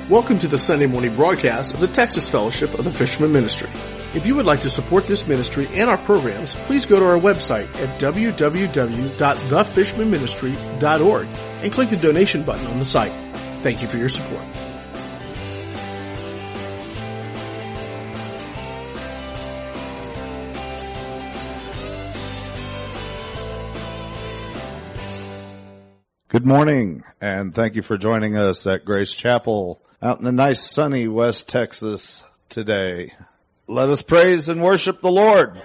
Welcome to the Sunday morning broadcast of the Texas Fellowship of the Fisherman Ministry. If you would like to support this ministry and our programs, please go to our website at www.thefishermanministry.org and click the donation button on the site. Thank you for your support. Good morning, and thank you for joining us at Grace Chapel out in the nice sunny West Texas today. Let us praise and worship the Lord.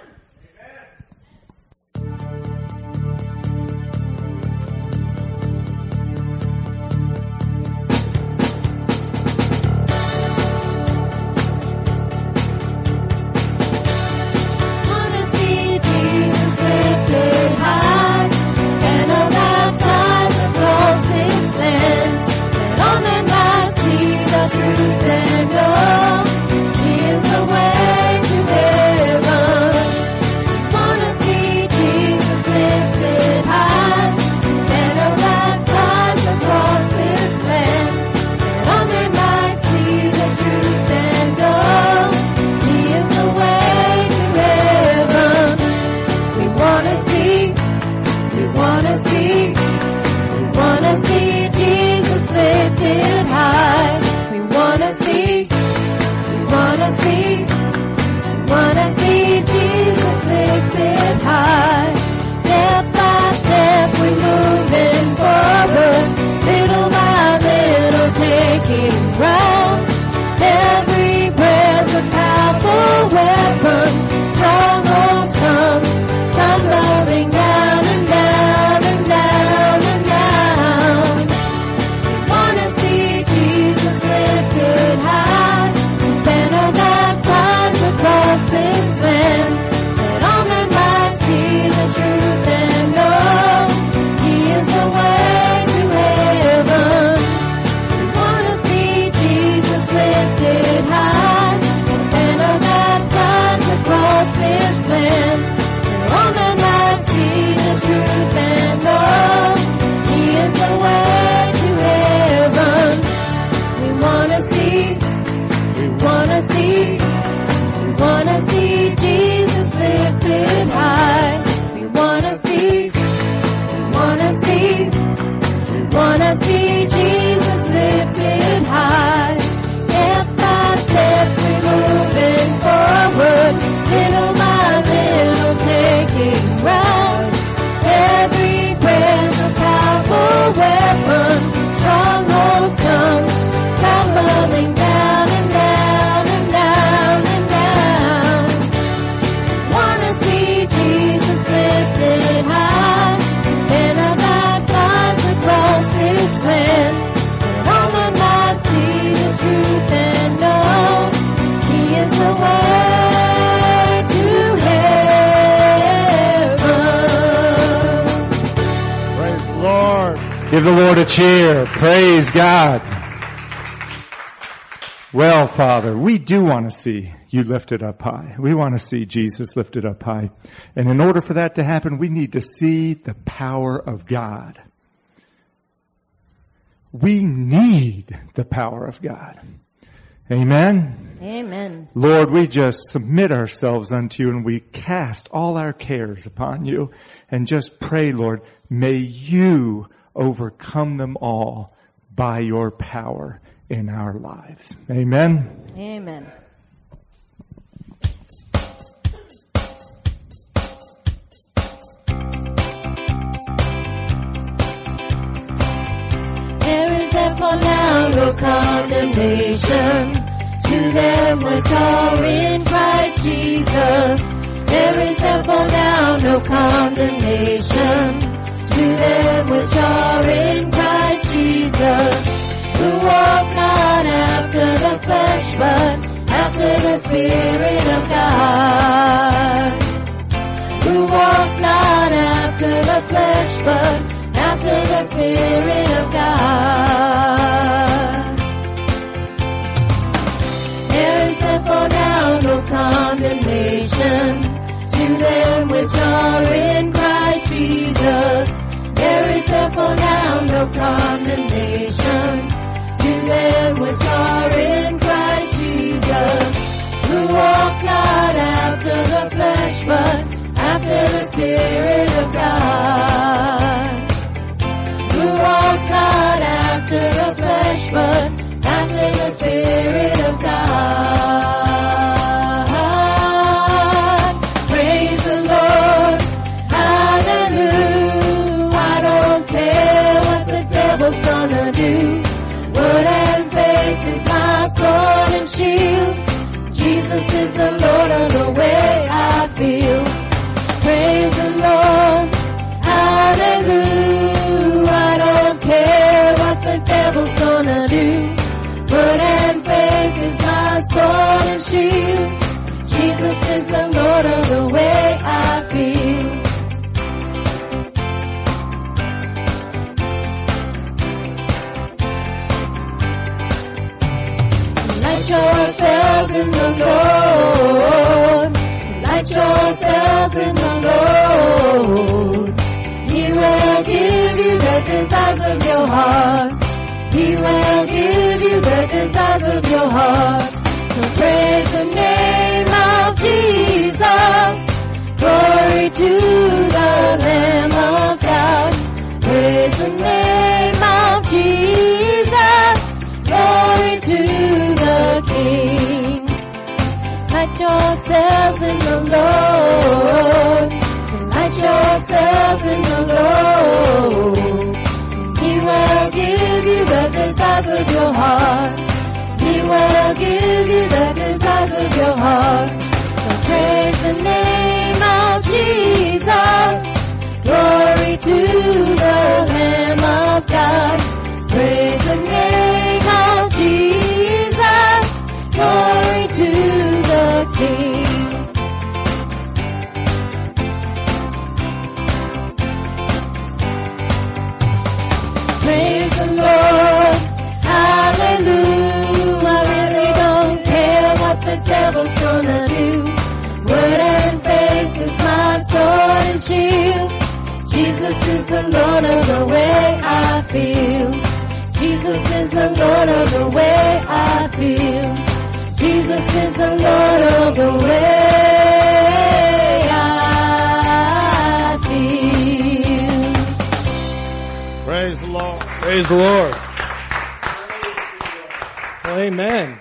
Give the Lord a cheer. Praise God. Well, Father, we do want to see you lifted up high. We want to see Jesus lifted up high. And in order for that to happen, we need to see the power of God. We need the power of God. Amen? Amen. Lord, we just submit ourselves unto you and we cast all our cares upon you and just pray, Lord, may you overcome them all by your power in our lives. Amen. Amen. There is therefore now no condemnation to them which are in Christ Jesus. There is therefore now no condemnation to them which are in Christ Jesus, who walk not after the flesh, but after the Spirit of God. Who walk not after the flesh, but after the Spirit of God. There is therefore now no condemnation to them which are in Christ Jesus. There is therefore now no condemnation to them which are in the Lord. Delight yourselves in the Lord. He will give you the desires of your heart. He will give you the desires of your heart. So praise the name of Jesus. Glory to the Lamb of God. Praise the name of Jesus. Glory to the King. Delight yourselves in the Lord. Delight yourselves in the Lord. He will give you the desires of your heart. He will give you the desires of your heart. So praise the name of Jesus. Glory to the Lamb of God. Praise the name of Jesus. Glory to the King. Praise the Lord. Hallelujah. I really don't care what the devil's gonna do. Word and faith is my sword and shield. Jesus is the Lord of the way I feel. Jesus is the Lord of the way I feel. Jesus is the Lord of the way I feel. Praise the Lord. Praise the Lord. Well, amen.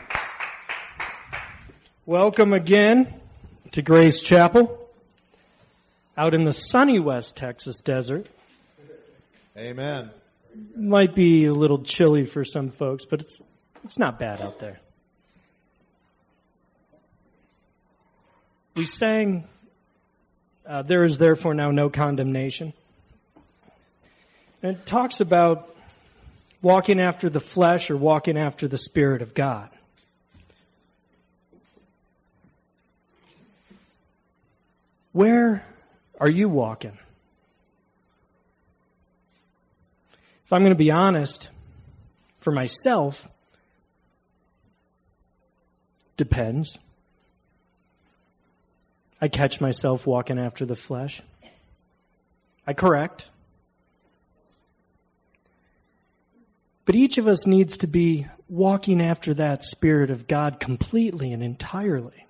Welcome again to Grace Chapel out in the sunny West Texas desert. Amen. Might be a little chilly for some folks, but it's not bad out there. We sang, there is therefore now no condemnation. And it talks about walking after the flesh or walking after the Spirit of God. Where are you walking? If I'm going to be honest, for myself, depends. I catch myself walking after the flesh. I correct. But each of us needs to be walking after that Spirit of God completely and entirely.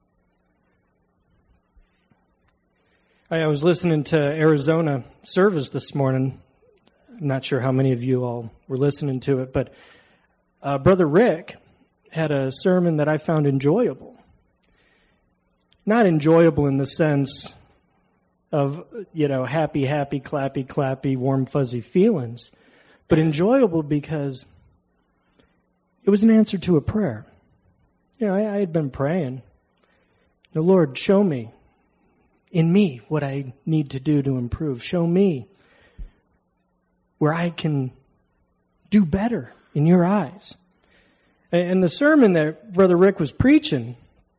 I was listening to Arizona service this morning. I'm not sure how many of you all were listening to it, but Brother Rick had a sermon that I found enjoyable. Not enjoyable in the sense of, happy, happy, clappy, clappy, warm, fuzzy feelings, but enjoyable because it was an answer to a prayer. I had been praying. The Lord, show me in me what I need to do to improve. Show me where I can do better in your eyes. And the sermon that Brother Rick was preaching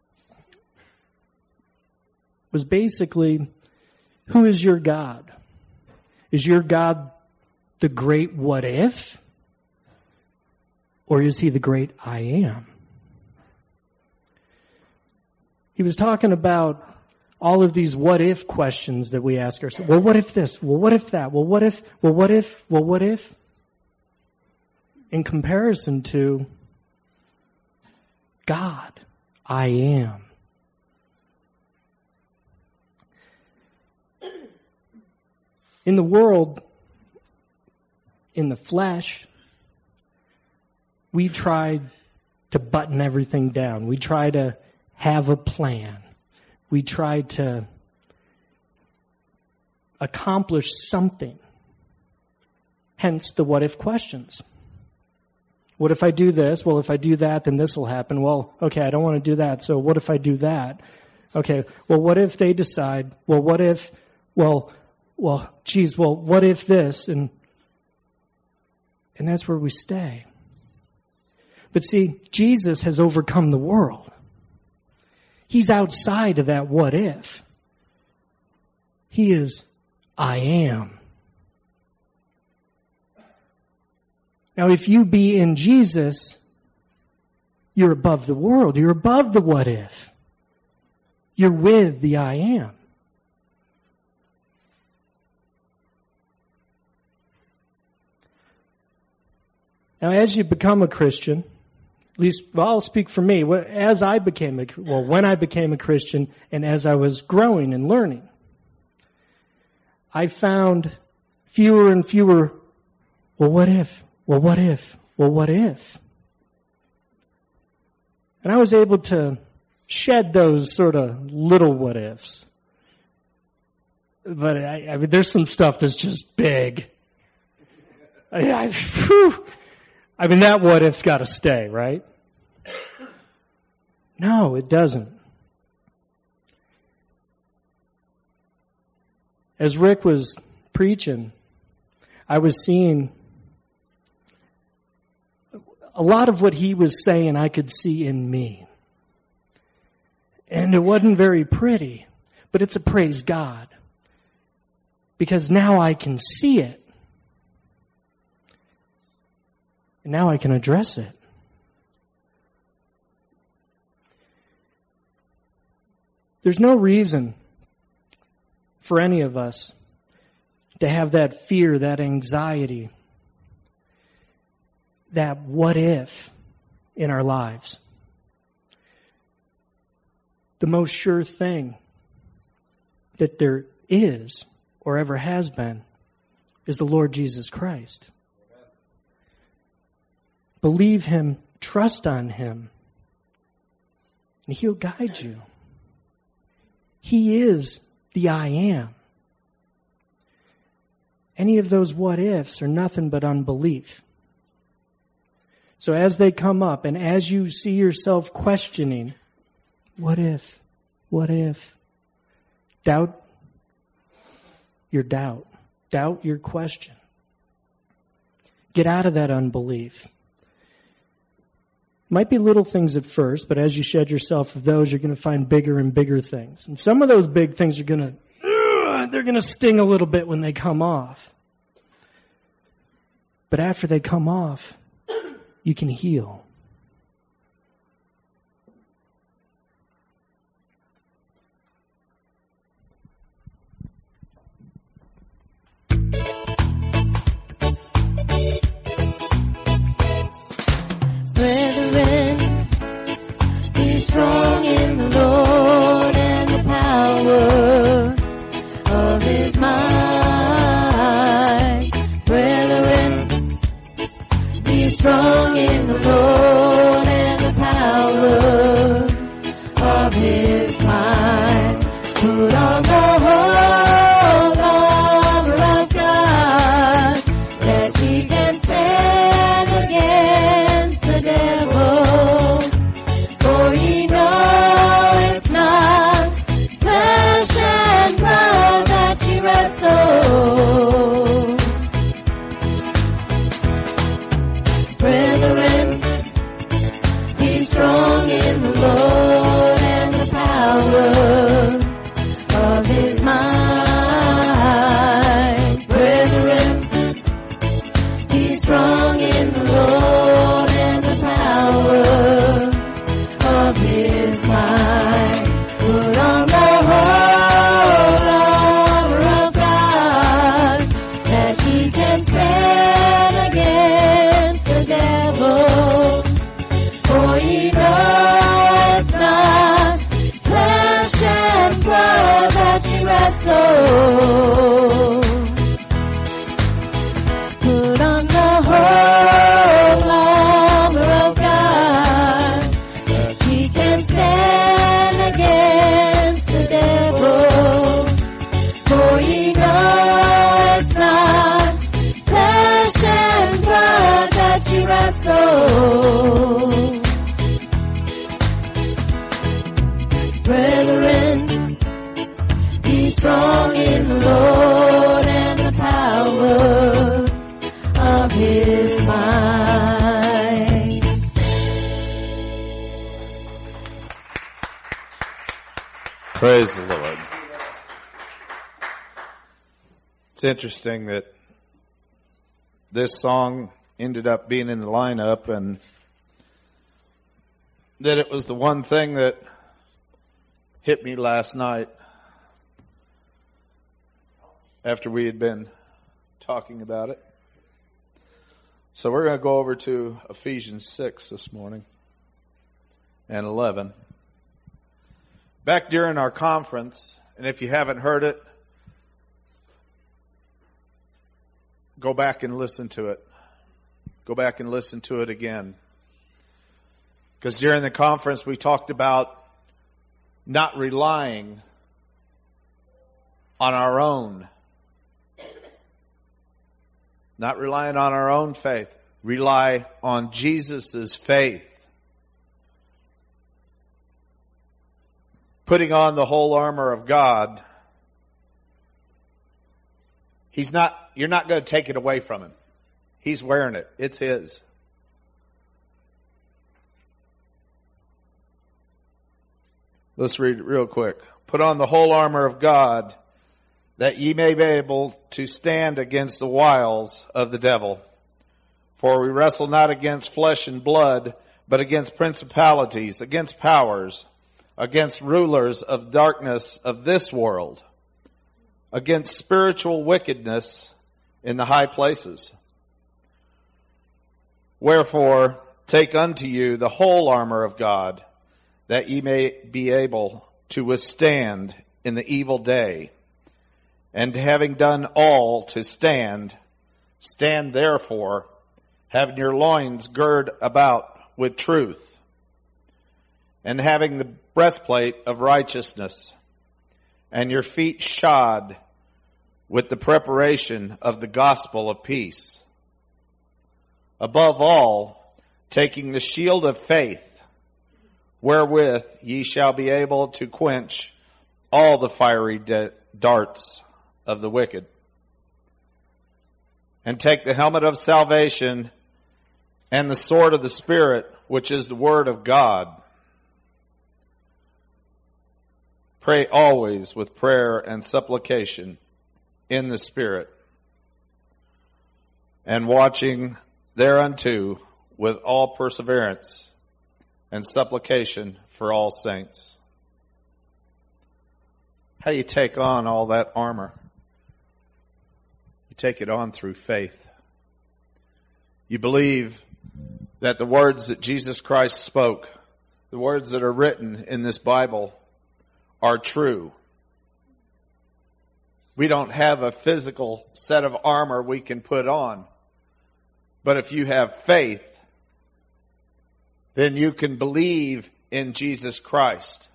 was basically, who is your God? Is your God the great what if? Or is he the great I am? He was talking about all of these what if questions that we ask ourselves. Well, what if this? Well, what if that? Well, what if? Well, what if? Well, what if? In comparison to God, I am. In the world, in the flesh, we try to button everything down. We try to have a plan. We try to accomplish something. Hence the what if questions. What if I do this? Well, if I do that, then this will happen. Well, okay, I don't want to do that. So what if I do that? Okay, well, what if they decide? Well, what if, well, geez, well, what if this? And that's where we stay. But see, Jesus has overcome the world. He's outside of that what if. He is, I am. Now, if you be in Jesus, You're above the world. You're above the what if. You're with the I am. Now, as you become a Christian, at least, well, I'll speak for me. When I became a Christian and as I was growing and learning, I found fewer and fewer, well, what if? Well, what if? Well, what if? And I was able to shed those sort of little what ifs. But I mean, there's some stuff that's just big. I mean, that what if's got to stay, right? No, it doesn't. As Rick was preaching, I was seeing a lot of what he was saying I could see in me. And it wasn't very pretty, but it's a praise God. Because now I can see it. And now I can address it. There's no reason for any of us to have that fear, that anxiety, that what if in our lives. The most sure thing that there is or ever has been is the Lord Jesus Christ. Believe Him, trust on Him, and He'll guide you. He is the I am. Any of those what ifs are nothing but unbelief. So as they come up and as you see yourself questioning, what if? What if? Doubt your doubt. Doubt your question. Get out of that unbelief. Might be little things at first, but as you shed yourself of those, you're going to find bigger and bigger things. And some of those big things are going to sting a little bit when they come off. But after they come off, you can heal. Brethren, be strong in the Lord and the power of His might. Brethren, be strong in the Lord and the power of His might. Put on the whole armor of God, that ye can stand against the devil. For ye know it's not flesh and blood that ye wrestle. Brethren, be strong in the Lord and the power of His might. Brethren, be strong in the Lord and the power of His might. Put on the whole armor of God, that ye can stand against the devil. For ye know it's not flesh and blood that ye wrestle. Put on the whole armor of God, that ye can stand against the devil. For ye know it's not flesh and blood that ye wrestle. Brethren, be strong in the Lord and the power of His might. Praise the Lord. It's interesting that this song ended up being in the lineup, and that it was the one thing that hit me last night after we had been talking about it. So we're going to go over to Ephesians 6 this morning and 11. Back during our conference, and if you haven't heard it, go back and listen to it. Go back and listen to it again. Because during the conference we talked about not relying on our own. Not relying on our own faith. Rely on Jesus' faith. Putting on the whole armor of God. You're not going to take it away from him. He's wearing it. It's his. Let's read it real quick. Put on the whole armor of God, that ye may be able to stand against the wiles of the devil. For we wrestle not against flesh and blood, but against principalities, against powers, against rulers of darkness of this world, against spiritual wickedness in the high places. Wherefore, take unto you the whole armor of God, that ye may be able to withstand in the evil day. And having done all to stand, stand therefore, having your loins girt about with truth, and having the breastplate of righteousness, and your feet shod with the preparation of the gospel of peace. Above all, taking the shield of faith, wherewith ye shall be able to quench all the fiery darts of the wicked. And take the helmet of salvation and the sword of the Spirit, which is the word of God. Pray always with prayer and supplication in the Spirit, and watching thereunto with all perseverance and supplication for all saints. How do you take on all that armor? You take it on through faith. You believe that the words that Jesus Christ spoke, the words that are written in this Bible, are true. We don't have a physical set of armor we can put on. But if you have faith, then you can believe in Jesus Christ.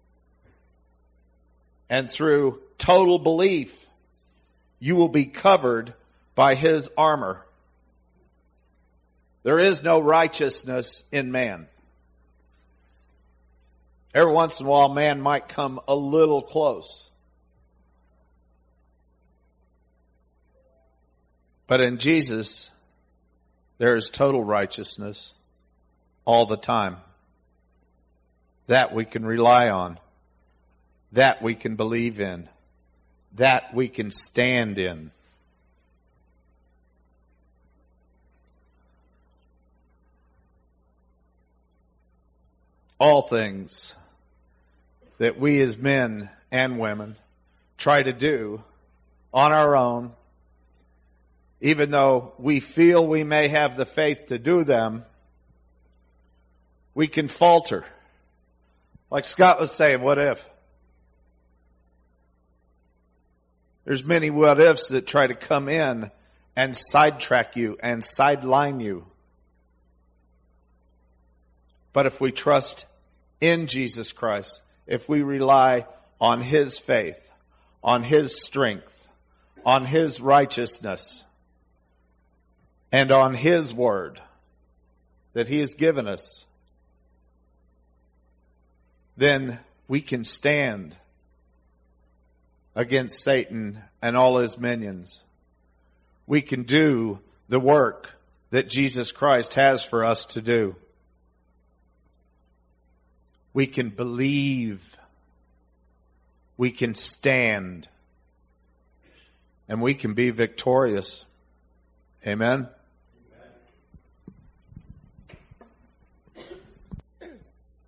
And through total belief, you will be covered by his armor. There is no righteousness in man. Every once in a while, man might come a little close. But in Jesus, there is total righteousness all the time. That we can rely on. That we can believe in. That we can stand in. All things that we as men and women try to do on our own, even though we feel we may have the faith to do them, we can falter. Like Scott was saying, what if? There's many what ifs that try to come in and sidetrack you and sideline you. But if we trust in Jesus Christ, if we rely on his faith, on his strength, on his righteousness, and on his word that he has given us, then we can stand against Satan and all his minions. We can do the work that Jesus Christ has for us to do. We can believe. We can stand. And we can be victorious. Amen?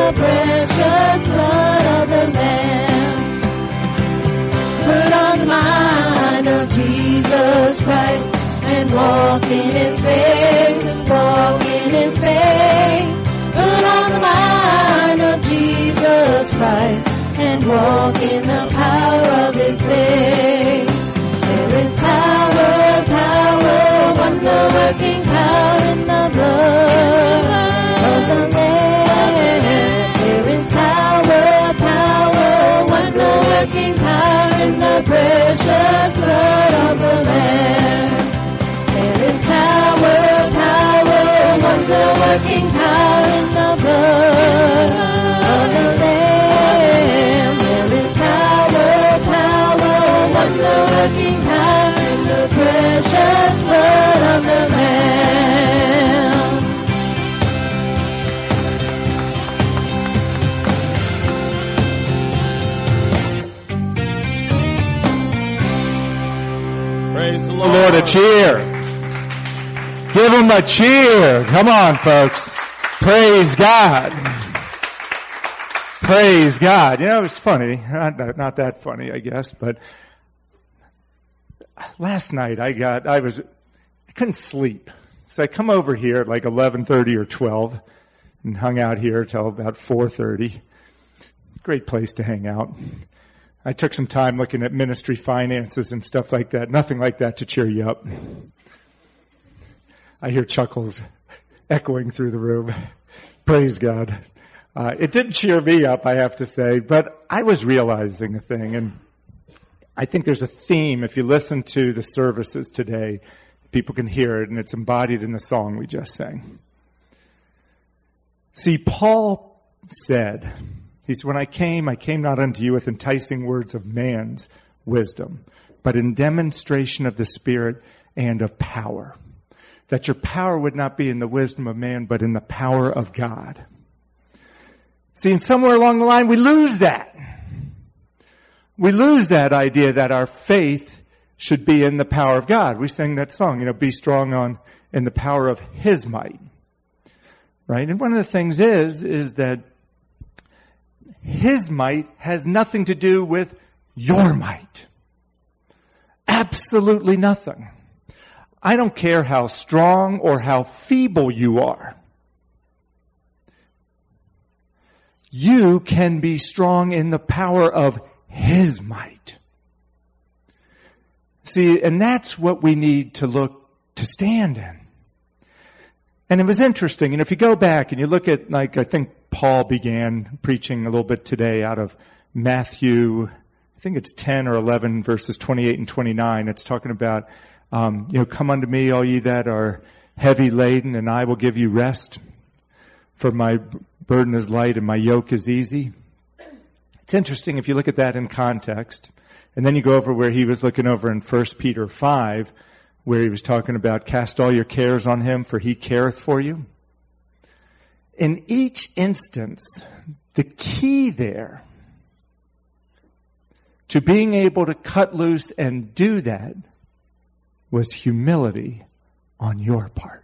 the precious blood of the Lamb. Put on the mind of Jesus Christ and walk in His faith, walk in His faith. Put on the mind of Jesus Christ and walk in the power of His faith. There is power, power, wonder-working power in the blood of the Lamb. There is power, power, wonder-working power in the precious blood of the Lamb. There is power, power, wonder-working power in the blood of the Lamb. There is power, power, wonder-working power in the precious blood of the Lamb. Praise the Lord, a cheer. Give Him a cheer. Come on, folks. Praise God. Praise God. You know, it's funny. Not that funny, I guess, but last night I couldn't sleep. So I come over here at like 11:30 or 12 and hung out here till about 4:30. Great place to hang out. I took some time looking at ministry finances and stuff like that. Nothing like that to cheer you up. I hear chuckles echoing through the room. Praise God. It didn't cheer me up, I have to say, but I was realizing a thing, and I think there's a theme. If you listen to the services today, people can hear it, and it's embodied in the song we just sang. See, Paul said, he said, when I came not unto you with enticing words of man's wisdom, but in demonstration of the Spirit and of power. That your power would not be in the wisdom of man, but in the power of God. See, and somewhere along the line, we lose that. We lose that idea that our faith should be in the power of God. We sang that song, be strong in the power of His might. Right? And one of the things is that His might has nothing to do with your might. Absolutely nothing. I don't care how strong or how feeble you are. You can be strong in the power of His might. See, and that's what we need to stand in. And it was interesting, and if you go back and you look at, I think Paul began preaching a little bit today out of Matthew, I think it's 10 or 11 verses 28 and 29. It's talking about, come unto me, all ye that are heavy laden, and I will give you rest. For my burden is light and my yoke is easy. It's interesting if you look at that in context. And then you go over where he was looking over in 1 Peter 5, where he was talking about cast all your cares on Him, for He careth for you. In each instance, the key there to being able to cut loose and do that was humility on your part.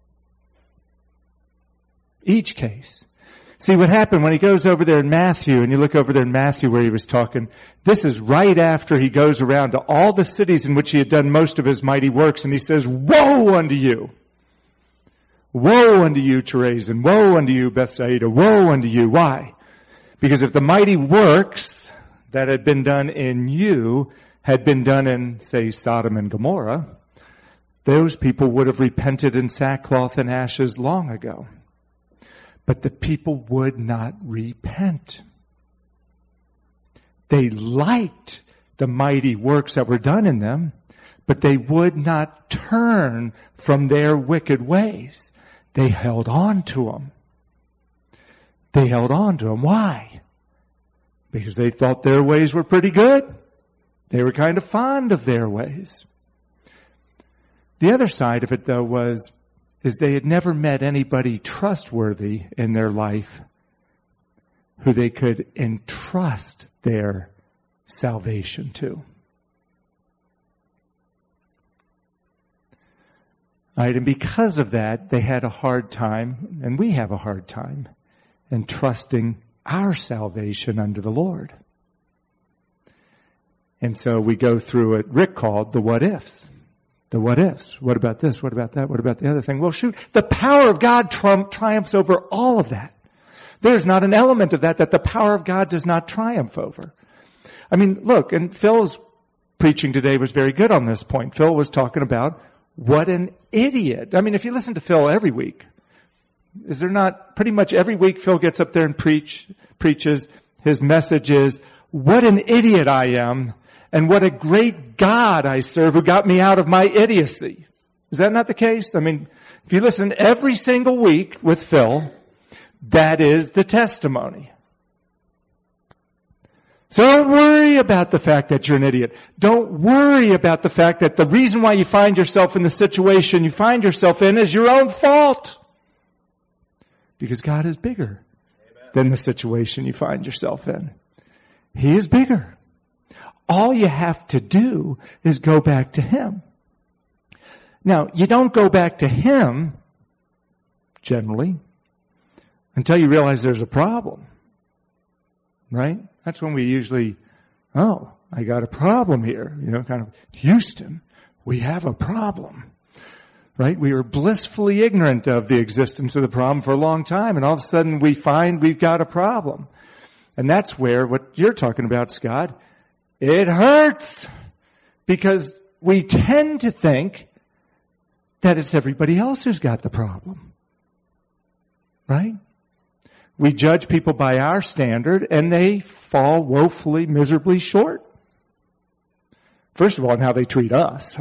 Each case. See what happened when he goes over there in Matthew, and you look over there in Matthew where he was talking, this is right after he goes around to all the cities in which he had done most of his mighty works, and he says, woe unto you! Woe unto you, Chorazin! Woe unto you, Bethsaida! Woe unto you! Why? Because if the mighty works that had been done in you had been done in, say, Sodom and Gomorrah, those people would have repented in sackcloth and ashes long ago. But the people would not repent. They liked the mighty works that were done in them, but they would not turn from their wicked ways. They held on to them. They held on to them. Why? Because they thought their ways were pretty good. They were kind of fond of their ways. The other side of it, though, is they had never met anybody trustworthy in their life who they could entrust their salvation to. Right, and because of that, they had a hard time, and we have a hard time, and trusting our salvation under the Lord. And so we go through what Rick called the what ifs. The what ifs. What about this? What about that? What about the other thing? Well, shoot, the power of God triumphs over all of that. There's not an element of that the power of God does not triumph over. I mean, look, and Phil's preaching today was very good on this point. Phil was talking about what an idiot. I mean, if you listen to Phil every week, is there not pretty much every week Phil gets up there and preaches, his message is, what an idiot I am, and what a great God I serve who got me out of my idiocy. Is that not the case? I mean, if you listen every single week with Phil, that is the testimony. So don't worry about the fact that you're an idiot. Don't worry about the fact that the reason why you find yourself in the situation you find yourself in is your own fault. Because God is bigger than the situation you find yourself in. He is bigger. All you have to do is go back to Him. Now, you don't go back to Him, generally, until you realize there's a problem. Right? That's when we usually, I got a problem here. Kind of, Houston, we have a problem. Right? We were blissfully ignorant of the existence of the problem for a long time, and all of a sudden we find we've got a problem. And that's where what you're talking about, Scott, it hurts. Because we tend to think that it's everybody else who's got the problem. Right? We judge people by our standard, and they fall woefully, miserably short. First of all, in how they treat us.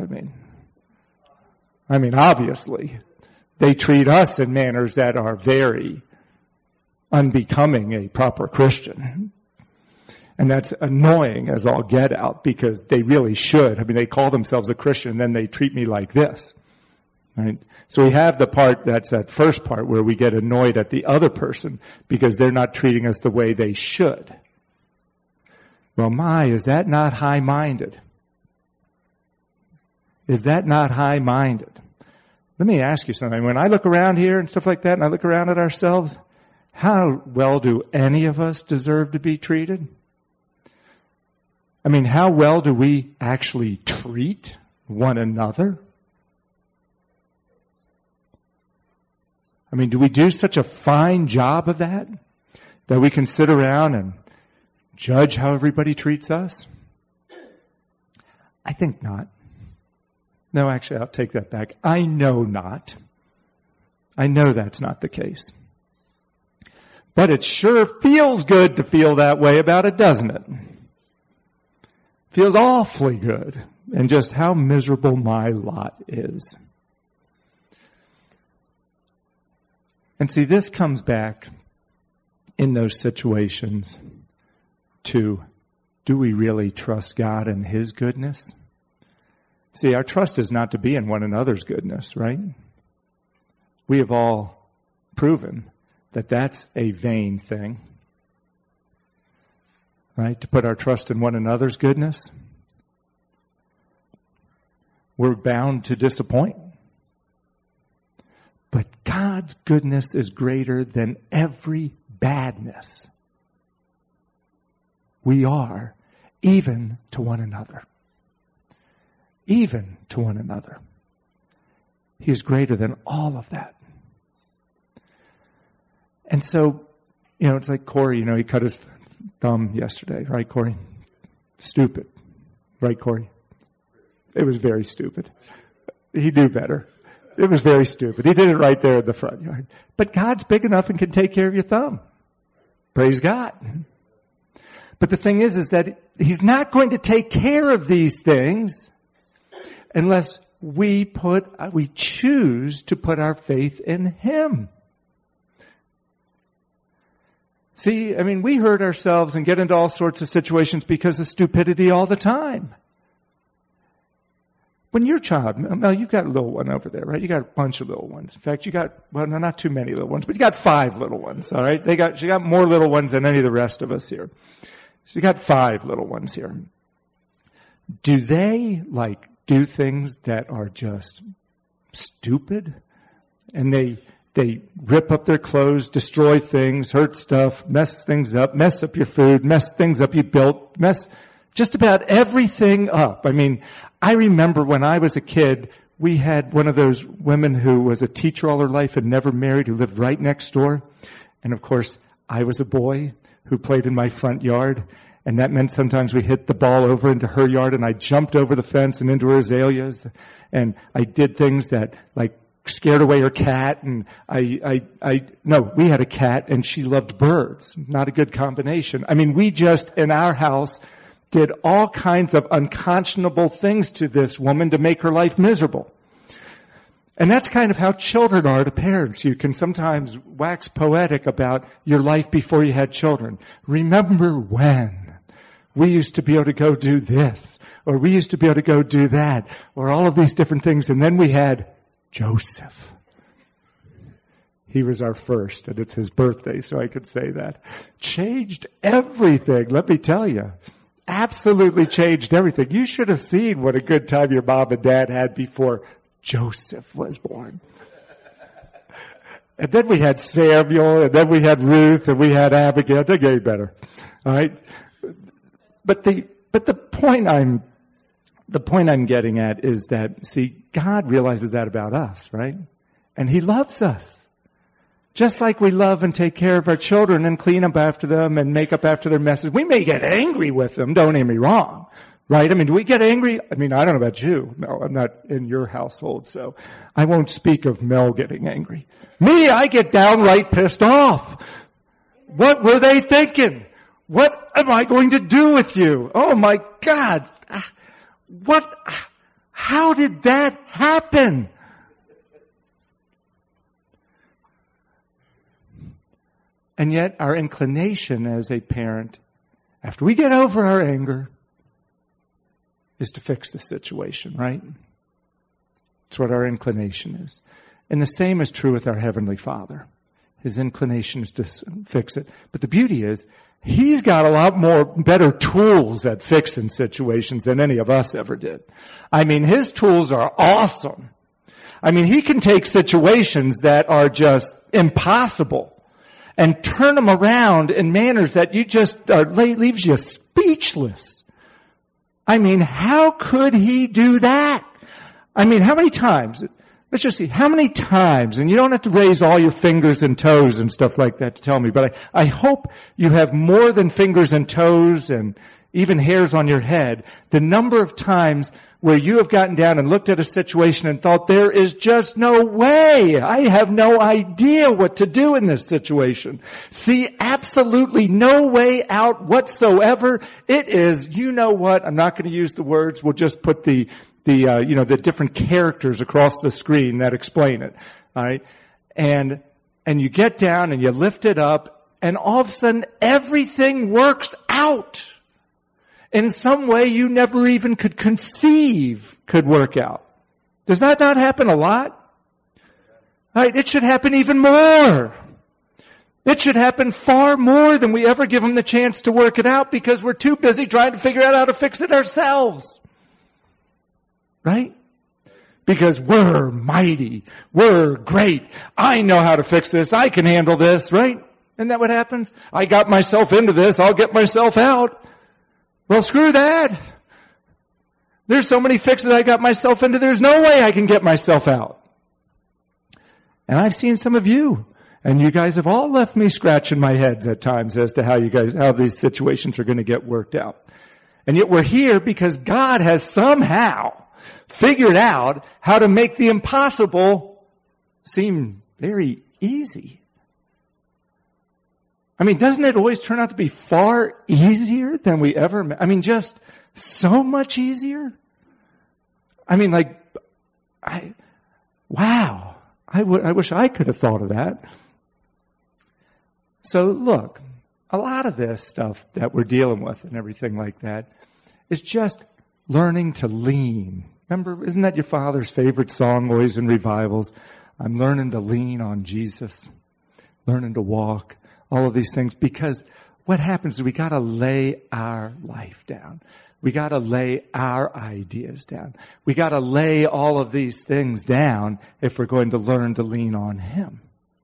I mean, obviously, they treat us in manners that are very unbecoming a proper Christian. And that's annoying as all get out, because they really should. They call themselves a Christian, and then they treat me like this. Right? So we have the part, that's that first part, where we get annoyed at the other person because they're not treating us the way they should. Well, is that not high-minded? Is that not high-minded? Let me ask you something. When I look around here and stuff like that, and I look around at ourselves, how well do any of us deserve to be treated? How well do we actually treat one another? Do we do such a fine job of that we can sit around and judge how everybody treats us? I think not. No, actually, I'll take that back. I know not. I know that's not the case. But it sure feels good to feel that way about it, doesn't it? Feels awfully good. And just how miserable my lot is. And see, this comes back in those situations to, do we really trust God and His goodness? See, our trust is not to be in one another's goodness, right? We have all proven that that's a vain thing, right? To put our trust in one another's goodness. We're bound to disappoint. But God's goodness is greater than every badness. We are, even to one another. Even to one another. He is greater than all of that. And so, it's like Corey, he cut his thumb yesterday, right, Corey? Stupid. Right, Corey? It was very stupid. He knew better. It was very stupid. He did it right there in the front yard. But God's big enough and can take care of your thumb. Praise God. But the thing is that He's not going to take care of these things unless we choose to put our faith in Him. See, we hurt ourselves and get into all sorts of situations because of stupidity all the time. When your child, Mel, you've got a little one over there, right? You got a bunch of little ones. In fact, not too many little ones, but you got 5 little ones, all right? She got more little ones than any of the rest of us here. She got 5 little ones here. Do they, do things that are just stupid? And they They rip up their clothes, destroy things, hurt stuff, mess things up, mess up your food, mess things up you built, mess just about everything up. I mean, I remember when I was a kid, we had one of those women who was a teacher all her life and never married, who lived right next door. And of course, I was a boy who played in my front yard. And that meant sometimes we hit the ball over into her yard, and I jumped over the fence and into her azaleas. And I did things that, like, scared away her cat. And no, we had a cat and she loved birds. Not a good combination. I mean, we just, in our house, did all kinds of unconscionable things to this woman to make her life miserable. And that's kind of how children are to parents. You can sometimes wax poetic about your life before you had children. Remember when we used to be able to go do this, or we used to be able to go do that, or all of these different things. And then we had Joseph. He was our first, and it's his birthday, so I could say that. Changed everything, let me tell you. Absolutely changed everything. You should have seen what a good time your mom and dad had before Joseph was born. And then we had Samuel, and then we had Ruth, and we had Abigail. They're getting better. All right? But the point I'm getting at is that, see, God realizes that about us, right? And He loves us. Just like we love and take care of our children and clean up after them and make up after their messes. We may get angry with them, don't get me wrong. Right? I mean, do we get angry? I mean, I don't know about you. No, I'm not in your household, so I won't speak of Mel getting angry. Me, I get downright pissed off. What were they thinking? What am I going to do with you? Oh my God. How did that happen? And yet our inclination as a parent, after we get over our anger, is to fix the situation, right? It's what our inclination is. And the same is true with our Heavenly Father. His inclination is to fix it. But the beauty is, He's got a lot more better tools at fixing situations than any of us ever did. I mean, His tools are awesome. I mean, He can take situations that are just impossible and turn them around in manners that you just leaves you speechless. I mean, how could He do that? I mean, how many times? Let's just see, how many times, and you don't have to raise all your fingers and toes and stuff like that to tell me, but I hope you have more than fingers and toes and even hairs on your head, the number of times where you have gotten down and looked at a situation and thought, there is just no way. I have no idea what to do in this situation. See, absolutely no way out whatsoever. It is, you know what, I'm not going to use the words, we'll just put the different characters across the screen that explain it. All right. And you get down and you lift it up and all of a sudden everything works out in some way you never even could conceive could work out. Does that not happen a lot? All right. It should happen even more. It should happen far more than we ever give them the chance to work it out because we're too busy trying to figure out how to fix it ourselves. Right? Because we're mighty. We're great. I know how to fix this. I can handle this, right? Isn't that what happens? I got myself into this. I'll get myself out. Well, screw that. There's so many fixes I got myself into. There's no way I can get myself out. And I've seen some of you. And you guys have all left me scratching my heads at times as to how these situations are going to get worked out. And yet we're here because God has somehow figured out how to make the impossible seem very easy. I mean, doesn't it always turn out to be far easier than we ever, just so much easier? I mean, wow. I wish I could have thought of that. So look, a lot of this stuff that we're dealing with and everything like that is just learning to lean. Remember, isn't that your father's favorite song always in revivals? I'm learning to lean on Jesus, learning to walk, all of these things. Because what happens is we got to lay our life down. We got to lay our ideas down. We got to lay all of these things down if we're going to learn to lean on Him.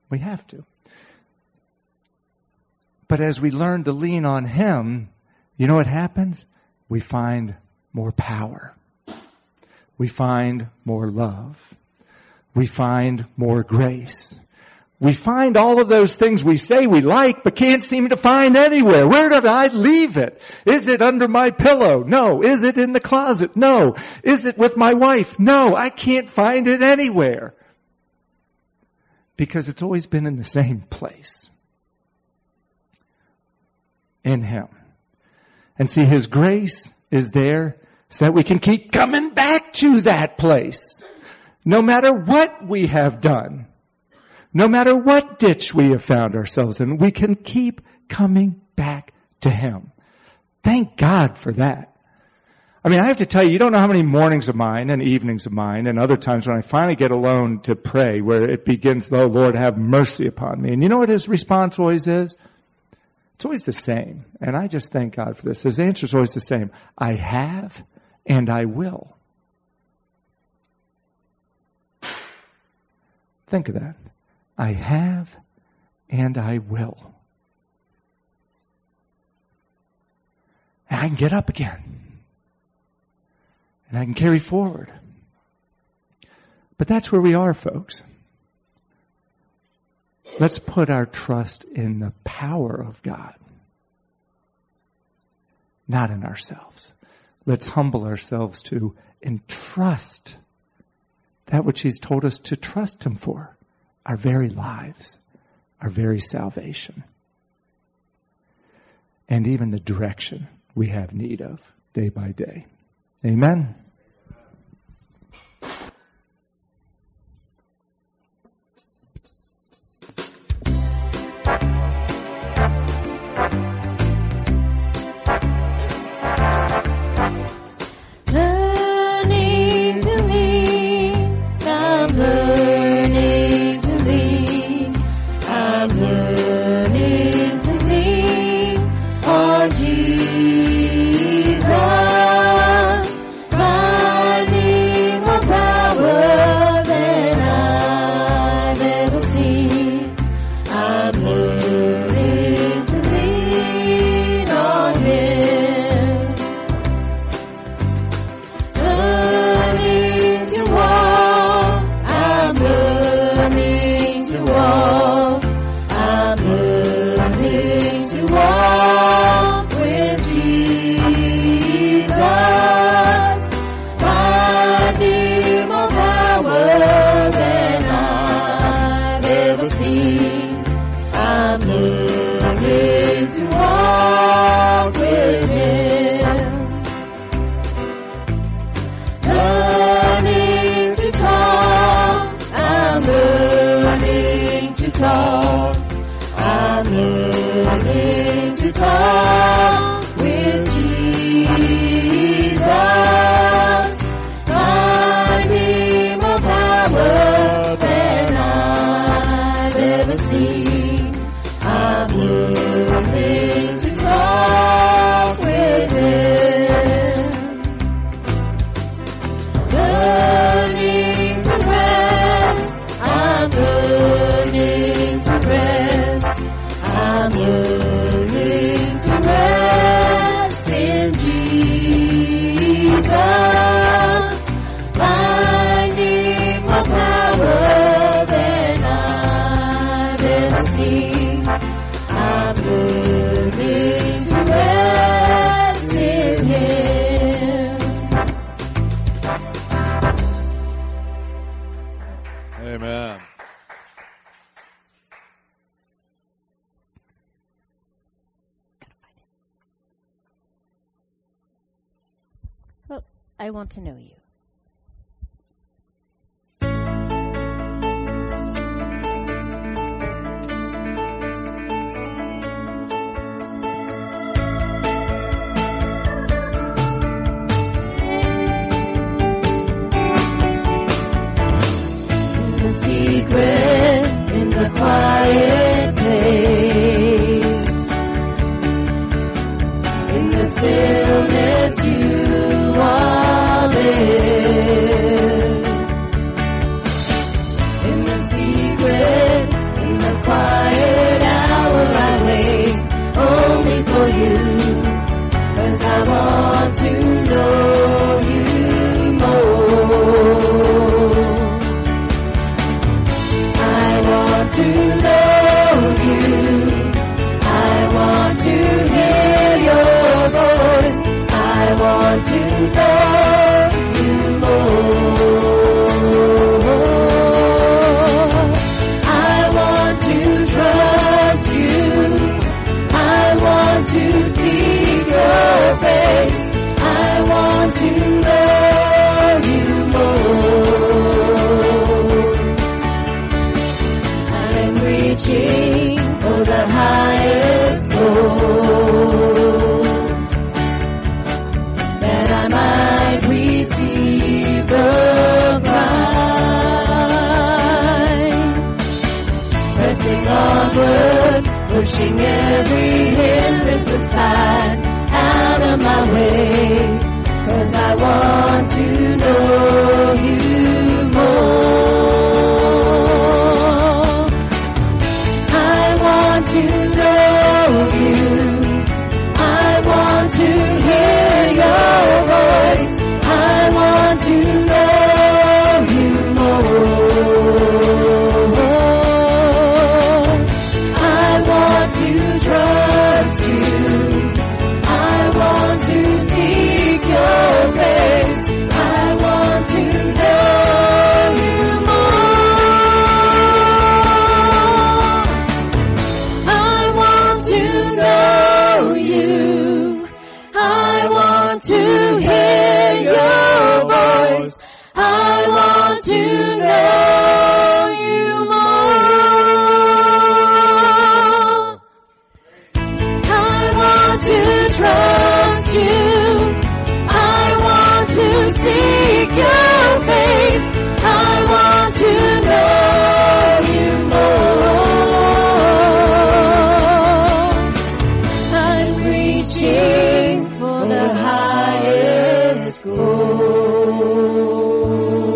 We have to. But as we learn to lean on Him, you know what happens? We find more power. We find more love. We find more grace. We find all of those things we say we like, but can't seem to find anywhere. Where did I leave it? Is it under my pillow? No. Is it in the closet? No. Is it with my wife? No. I can't find it anywhere. Because it's always been in the same place. In Him. And see, His grace is there so that we can keep coming back to that place. No matter what we have done. No matter what ditch we have found ourselves in, we can keep coming back to Him. Thank God for that. I mean, I have to tell you, you don't know how many mornings of mine and evenings of mine and other times when I finally get alone to pray where it begins, oh Lord, have mercy upon me. And you know what His response always is? It's always the same. And I just thank God for this. His answer is always the same. I have and I will. Think of that. I have and I will. And I can get up again. And I can carry forward. But that's where we are, folks. Let's put our trust in the power of God. Not in ourselves. Let's humble ourselves to entrust that which He's told us to trust Him for. Our very lives, our very salvation, and even the direction we have need of day by day. Amen. I want to know you. In the quiet place, in the stillness you are there. know you more. I want to trust you. I want to seek your face. I want to know you more. I'm reaching for the highest goal, that I might receive the prize. Pressing onward, pushing every hindrance aside, out of my way, 'cause I want to know you more. I want to know you. I want to hear your voice. I want to know you more. I want to trust you. I want to seek your face. I want to know you more. I want to know you. I want to hear your voice. I want to know you more. I want to trust you. I want to seek your face. I want to know you more. I'm reaching for the highest goal.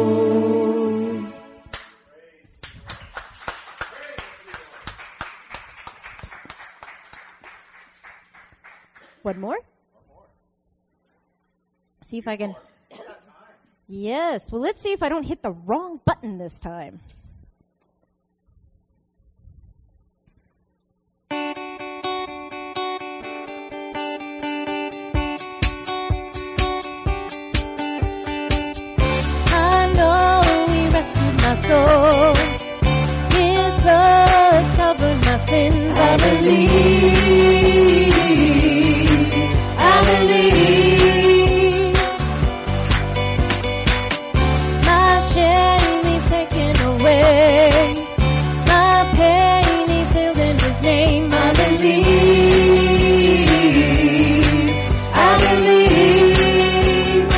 One more? See if I can. Yes. Well, let's see if I don't hit the wrong button this time. I know He rescued my soul. His blood covered my sins. I believe. I believe. My shame is taken away. My pain is healed in His name. I believe. I believe.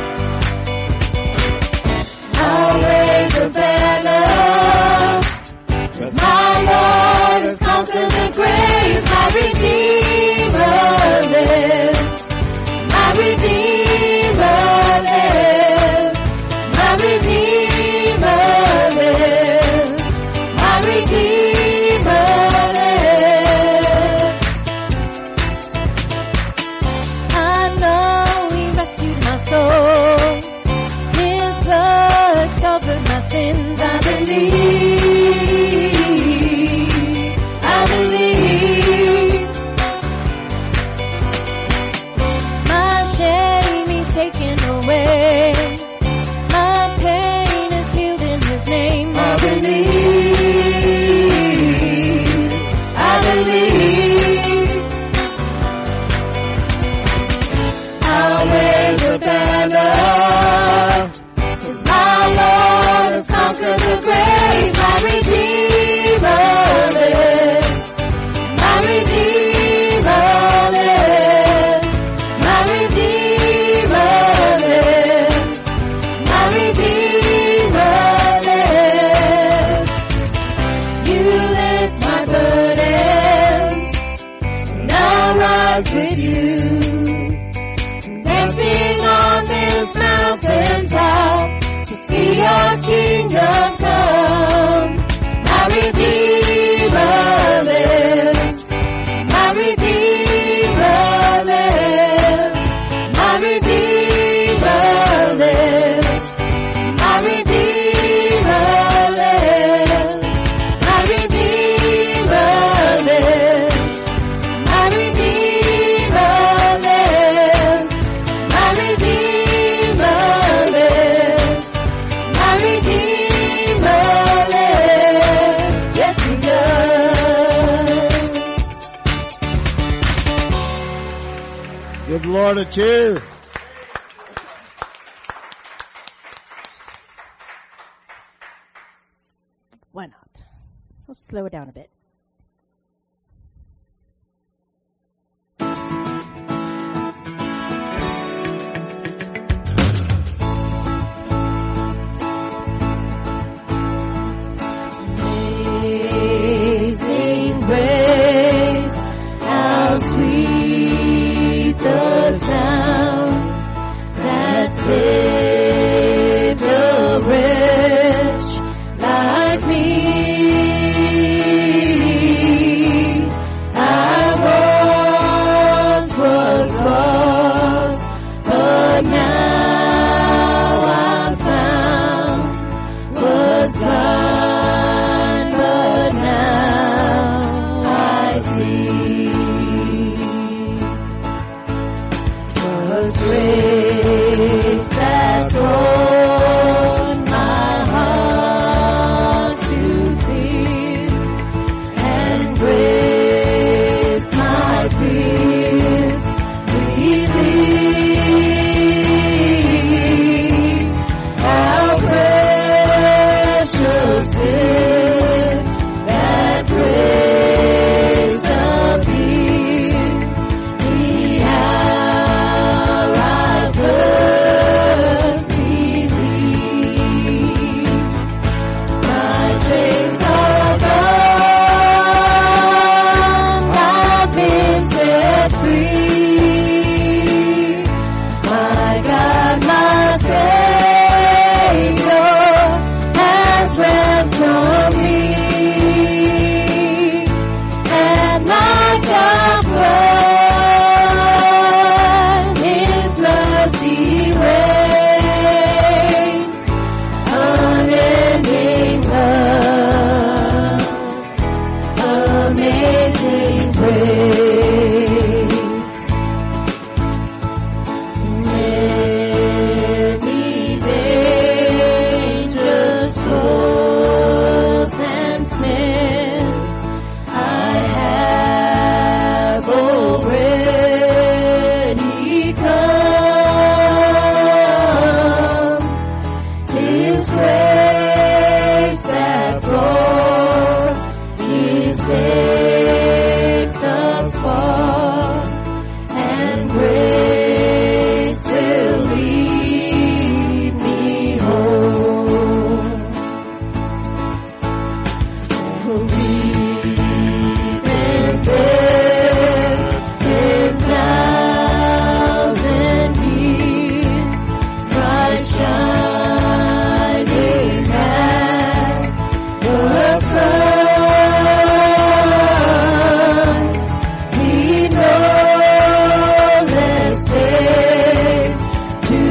I'll raise a banner, 'cause my Lord has conquered the grave. My Redeemer lives. My Redeemer lives. My Redeemer lives. My Redeemer lives. I know He rescued my soul. His blood covered my sins. I believe. I believe. My shame is taken away. My pain is healed in His name. I believe. I believe. I'll raise a banner, 'cause my Lord has conquered the grave. Lord a cheer. Why not? We'll slow it down a bit. Amazing grace, how sweet the sound that saved a wretch like me. I once was lost, but now I'm found. Was blind, but now I see. 'Twas grace that taught my heart to fear, and grace my fears relieved. How precious is that grace appeared the hour I first believed. My chains are gone, I've been set free. My God, my Savior has ransomed me, and like a flood, His mercy reigns, unending love, amazing grace. Many dangers, toils, and snares I have already come. 'Tis grace that brought His sake thus far, and grace will lead me home. We've been there 10,000 years, bright shining as the sun. We know less days to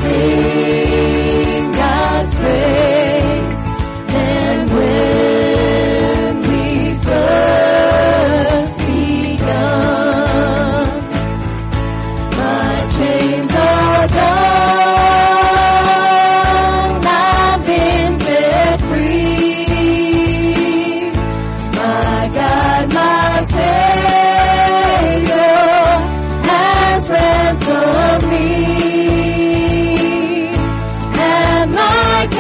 sing God's praise than when we first begun. My chains are gone, I've been set free. My God, my Savior has ransomed me, and like a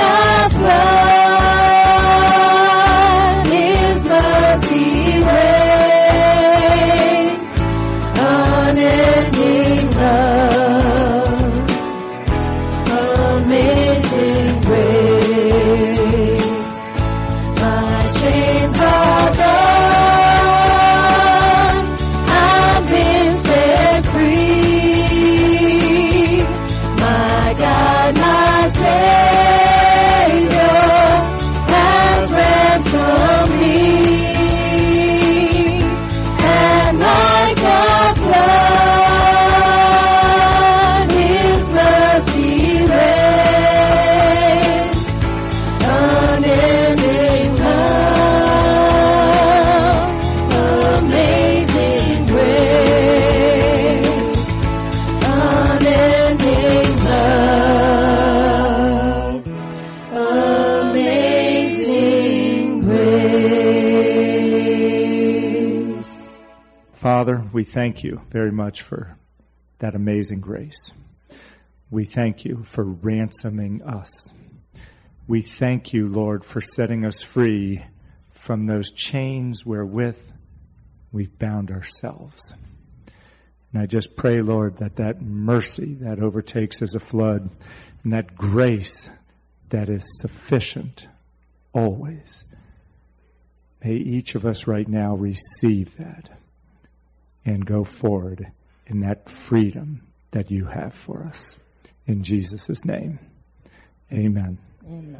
flood, His mercy reigns, unending love, amazing grace. My chains are gone, I've been set free. My God, my Savior has ransomed me, and like a flood, His mercy reigns, unending love, amazing grace, unending love, amazing grace. Father, we thank you very much for that amazing grace. We thank you for ransoming us. We thank you, Lord, for setting us free from those chains wherewith we've bound ourselves. And I just pray, Lord, that mercy that overtakes as a flood and that grace that is sufficient always, may each of us right now receive that and go forward in that freedom that you have for us. In Jesus' name, amen. Amen.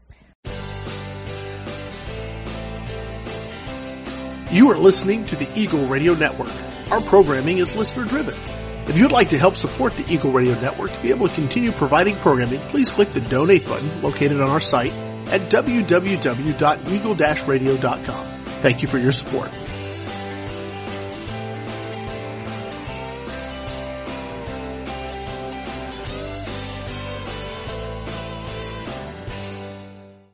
You are listening to the Eagle Radio Network. Our programming is listener-driven. If you'd like to help support the Eagle Radio Network to be able to continue providing programming, please click the donate button located on our site at www.eagle-radio.com. Thank you for your support.